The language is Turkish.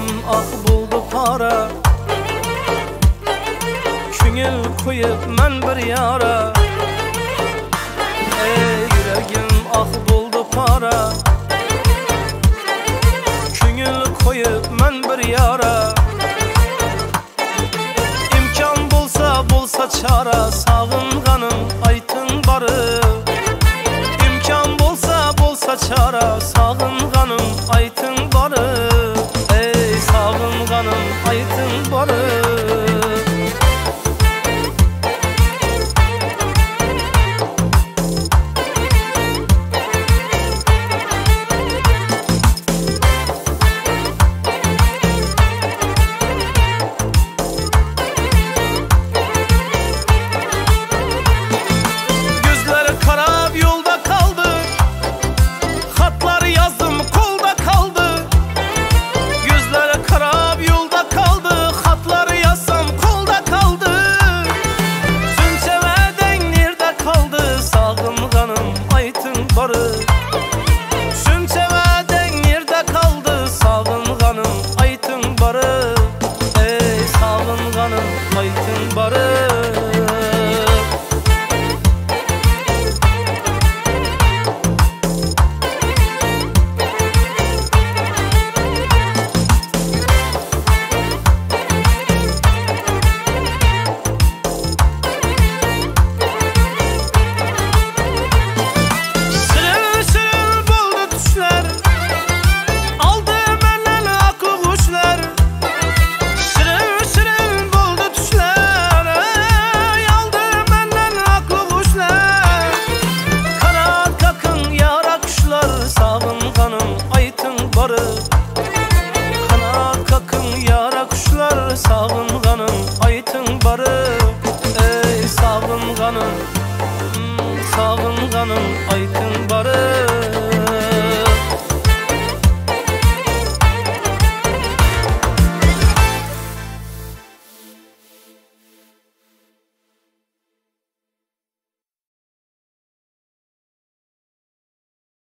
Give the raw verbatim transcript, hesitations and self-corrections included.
Yüreğim ah buldu para, Küngül koyup men bir yara. Ey yüreğim ah buldu para, Küngül koyup men bir yara. İmkan bulsa bulsa çara, sağınganım aytın barı. İmkan bulsa bulsa çara, sağınganım aytın barı. Ey sağınganım aytın barı. Sünçeveden nerede kaldı sağınganım aytın barı. Ey sağınganım aytın barı. Kanat kakın yara kuşlar, sağınganım aytın barı. Ey sağınganım, sağınganım aytın barı.